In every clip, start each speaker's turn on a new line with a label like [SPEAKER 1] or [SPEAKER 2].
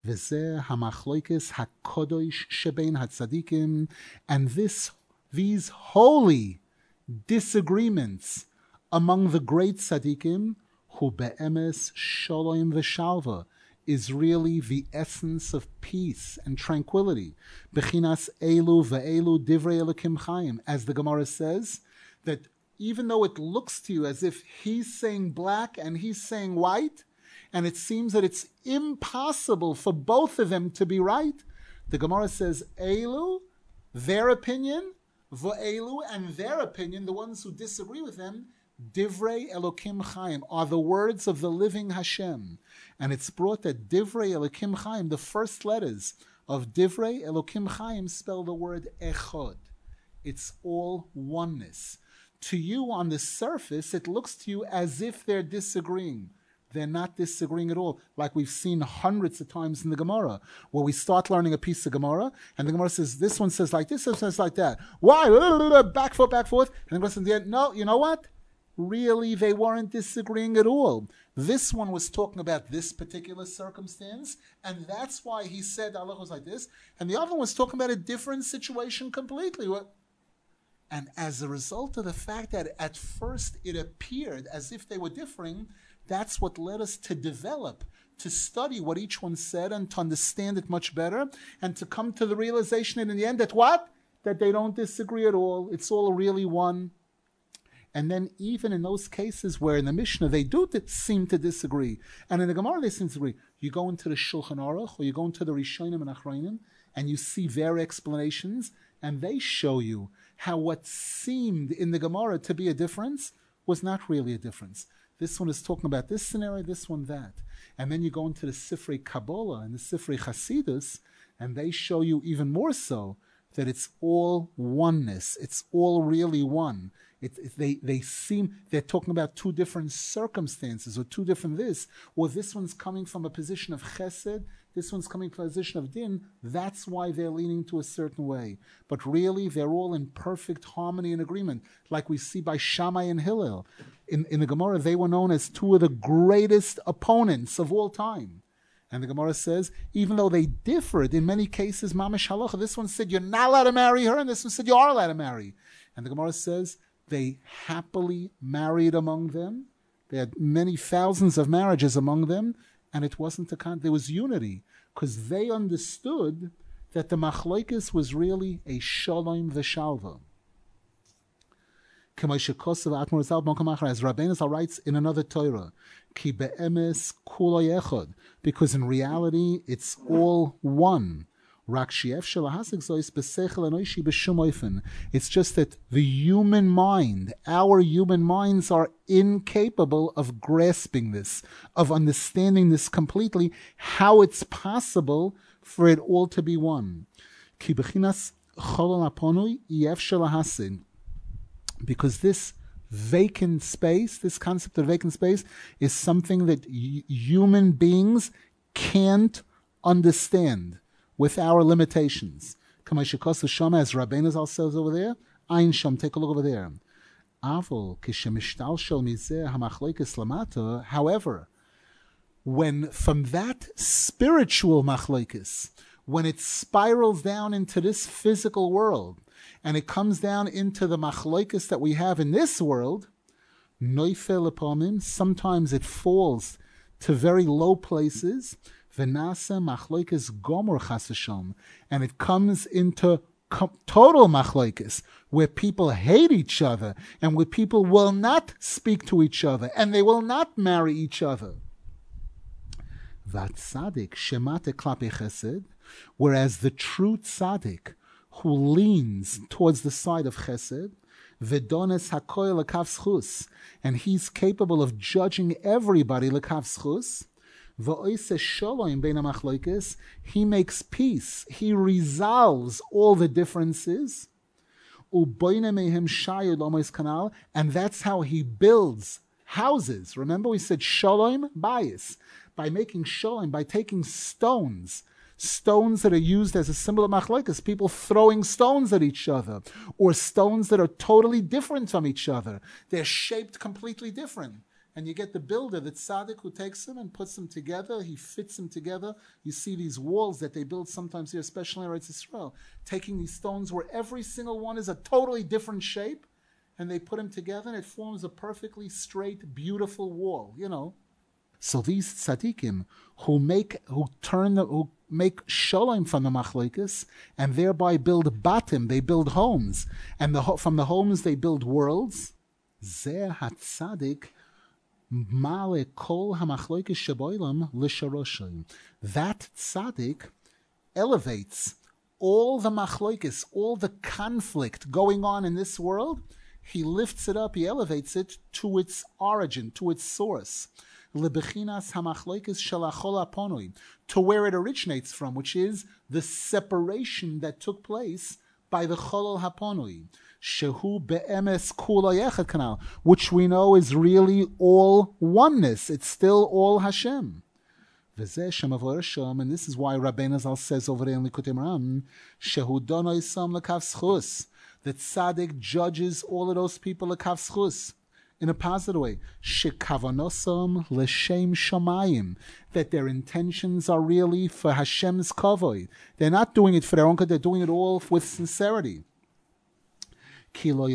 [SPEAKER 1] V'zeh hamachloikis hakodosh shebein hatzadikim, and these holy disagreements among the great tzadikim, hu be'emes shalom v'shalva, is really the essence of peace and tranquility. Bechinas elu ve'elu divrei Elokim Chaim, as the Gemara says, that even though it looks to you as if he's saying black and he's saying white, and it seems that it's impossible for both of them to be right, the Gemara says, elu, their opinion, ve'elu, and their opinion, the ones who disagree with them, Divrei Elokim Chaim, are the words of the living Hashem. And it's brought that Divrei Elokim Chaim, the first letters of Divrei Elokim Chaim spell the word Echod. It's all oneness. To you on the surface, it looks to you as if they're disagreeing. They're not disagreeing at all, like we've seen hundreds of times in the Gemara, where we start learning a piece of Gemara, and the Gemara says, this one says like this, this one says like that. Why? Back, forth, back, forth. And the Gemara says, yeah, no, you know what? Really, they weren't disagreeing at all. This one was talking about this particular circumstance, and that's why he said Allah was like this, and the other one was talking about a different situation completely. And as a result of the fact that at first it appeared as if they were differing, that's what led us to develop, to study what each one said and to understand it much better, and to come to the realization in the end that what? That they don't disagree at all. It's all really one. And then even in those cases where in the Mishnah they do seem to disagree, and in the Gemara they seem to disagree, you go into the Shulchan Aruch or you go into the Rishonim and Achronim, and you see their explanations, and they show you how what seemed in the Gemara to be a difference was not really a difference. This one is talking about this scenario, this one that. And then you go into the Sifrei Kabbalah and the Sifrei Chasidus, and they show you even more so that it's all oneness. It's all really one. They seem, they're talking about two different circumstances or two different this, or this one's coming from a position of chesed, this one's coming from a position of din. That's why they're leaning to a certain way. But really, they're all in perfect harmony and agreement, like we see by Shammai and Hillel. In the Gemara, they were known as two of the greatest opponents of all time. And the Gemara says, even though they differed in many cases, mamash halacha, this one said you're not allowed to marry her, and this one said you are allowed to marry. And the Gemara says they happily married among them. They had many thousands of marriages among them, and it wasn't there was unity, because they understood that the machlokes was really a shalom v'shalva. As Rabbeinu Zal writes in another Torah, Ki be'emes kula yechad, because in reality it's all one. It's just that the human mind, our human minds are incapable of grasping this, of understanding this completely, how it's possible for it all to be one. Because this vacant space, this concept of vacant space, is something that human beings can't understand with our limitations. As Rabbeinu Zal says over there, Ein Sham, take a look over there. However, when from that spiritual machlokes, when it spirals down into this physical world, and it comes down into the machlokes that we have in this world, noifel upomim, sometimes it falls to very low places, v'nasa machlokes gomor chas v'shom, and it comes into total machlokes, where people hate each other, and where people will not speak to each other, and they will not marry each other. V'tzadik shemate klape chesed, whereas the true tzaddik, who leans towards the side of chesed, v'dones hakoy lekav zchus, and he's capable of judging everybody lekav zchus, v'oise shalom bein hamachlokes, he makes peace, he resolves all the differences, u'boine mehem shayud l'mois kanal, and that's how he builds houses. Remember we said shalom bayis, by making shalom, by taking stones that are used as a symbol of machlokes, people throwing stones at each other, or stones that are totally different from each other. They're shaped completely different. And you get the builder, the tzaddik, who takes them and puts them together. He fits them together. You see these walls that they build sometimes here, especially in Eretz Yisrael, taking these stones where every single one is a totally different shape, and they put them together, and it forms a perfectly straight, beautiful wall, So these tzaddikim who make shalom from the machlokes and thereby build batim, they build homes, and from the homes they build worlds. Zeh hatzadik male kol hamachlokes sheboilam l'sharoshim. That tzaddik elevates all the machlokes, all the conflict going on in this world. He lifts it up, he elevates it to its origin, to its source. Lebechinas hamachlokes shalachol aponoi, to where it originates from, which is the separation that took place by the cholol haponoi. Shehu be'emes kula yechad kanal, which we know is really all oneness. It's still all Hashem. V'zeh shem avodah shem, and this is why Rabbeinu Zal says over there in Likutei Moharan, shehu donoi sam lekav schus, that tzaddik judges all of those people lekav schus in a positive way. Shekavanosam l'shem shamayim, that their intentions are really for Hashem's kavod. They're not doing it for their own good. They're doing it all with sincerity. Because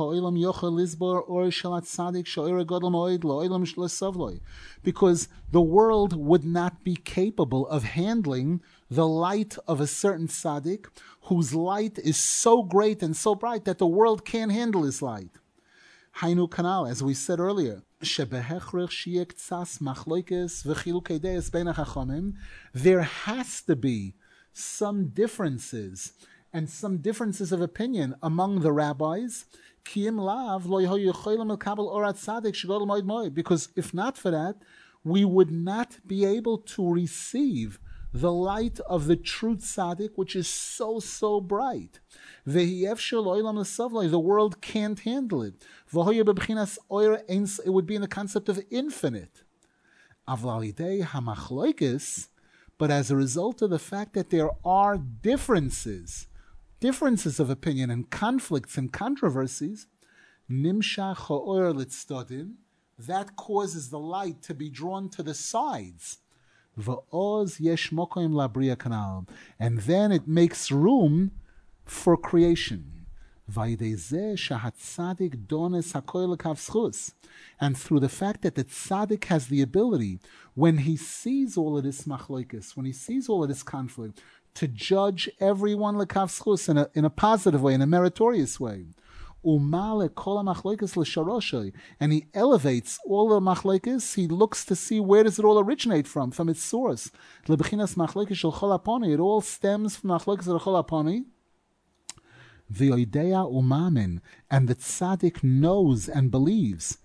[SPEAKER 1] the world would not be capable of handling the light of a certain tzaddik whose light is so great and so bright that the world can't handle his light. Hainu kanal, as we said earlier, there has to be some differences and some differences of opinion among the rabbis, because if not for that, we would not be able to receive the light of the true tzaddik, which is so, so bright. The world can't handle it. It would be in the concept of infinite. But as a result of the fact that there are differences of opinion and conflicts and controversies, that causes the light to be drawn to the sides. And then it makes room for creation. And through the fact that the tzaddik has the ability, when he sees all of this machlokes, when he sees all of this conflict, to judge everyone lekav schus in a positive way, in a meritorious way. And he elevates all the machlokes. He looks to see where does it all originate from its source. It all stems from machlokes of chol haponi. And the tzaddik knows and believes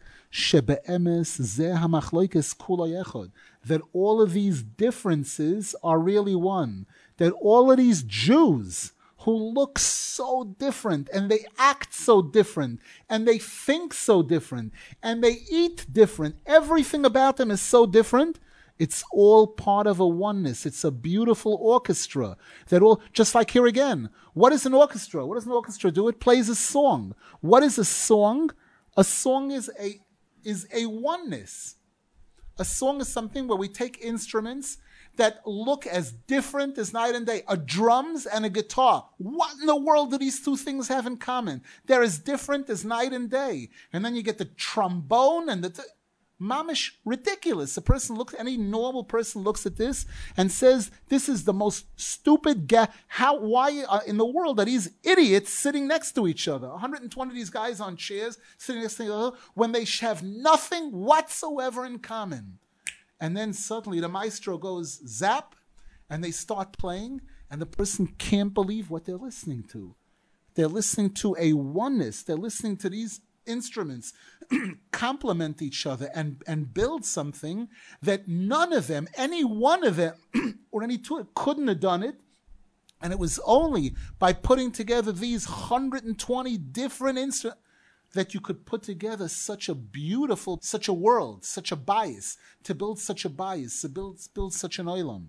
[SPEAKER 1] that all of these differences are really one. That all of these Jews who look so different, and they act so different, and they think so different, and they eat different, everything about them is so different, it's all part of a oneness. It's a beautiful orchestra. That all, just like here again, what is an orchestra? What does an orchestra do? It plays a song. What is a song? A song is a oneness. A song is something where we take instruments that look as different as night and day. A drums and a guitar. What in the world do these two things have in common? They're as different as night and day. And then you get the trombone and the mamish, ridiculous. Any normal person looks at this and says, this is the most stupid why in the world are these idiots sitting next to each other? 120 of these guys on chairs sitting next to each other when they have nothing whatsoever in common. And then suddenly the maestro goes zap, and they start playing, and the person can't believe what they're listening to. They're listening to a oneness. They're listening to these instruments complement each other and build something that none of them, any one of them, or any two, couldn't have done it. And it was only by putting together these 120 different instruments that you could put together such a beautiful, such a world, such a bias, to build such a bias, to build such an olam.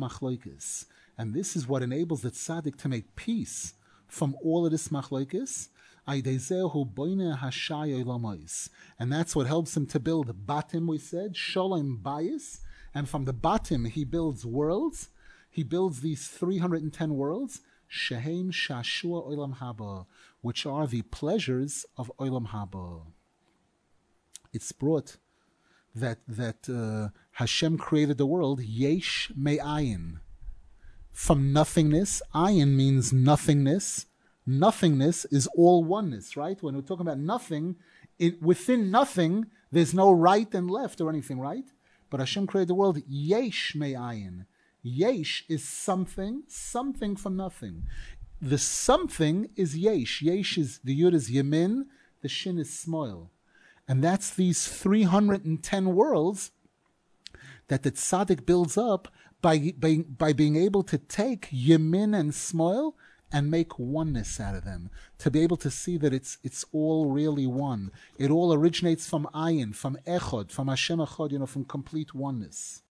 [SPEAKER 1] And this is what enables the tzaddik to make peace from all of this machlokes. Aidezehu boine hashay olamois. And that's what helps him to build batim, we said, sholem bayis. And from the batim, he builds worlds. He builds these 310 worlds, shehem shashua olam haba, which are the pleasures of olam haba. It's brought that Hashem created the world yesh me'ayin, from nothingness. Ayin means nothingness. Nothingness is all oneness, right? When we're talking about nothing, within nothing, there's no right and left or anything, right? But Hashem created the world yesh me'ayin. Yesh is something, something from nothing. The something is yesh. Yesh is, the yud is yemin, the shin is smoil. And that's these 310 worlds that the tzaddik builds up by being able to take yemin and smoil and make oneness out of them. To be able to see that it's all really one. It all originates from ayin, from echod, from Hashem echod, from complete oneness.